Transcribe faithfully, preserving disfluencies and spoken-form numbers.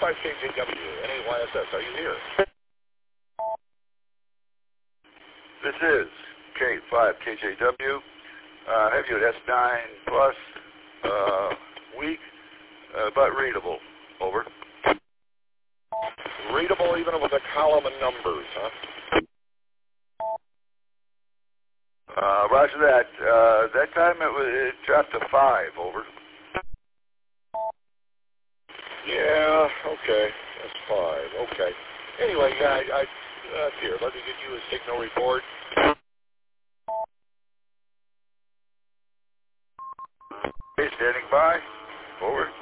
five K J W, N A Y S S, are you here? This is K five K J W. Uh, have you at S nine plus, uh, weak, uh, but readable. Over. Readable even with a column of numbers, huh? Uh, roger that. Uh, that time it, was, it dropped to five. Over. Yeah, okay. That's five. Okay. Anyway, yeah, I, I uh, here, let me get you a signal report. Okay, standing by. Over.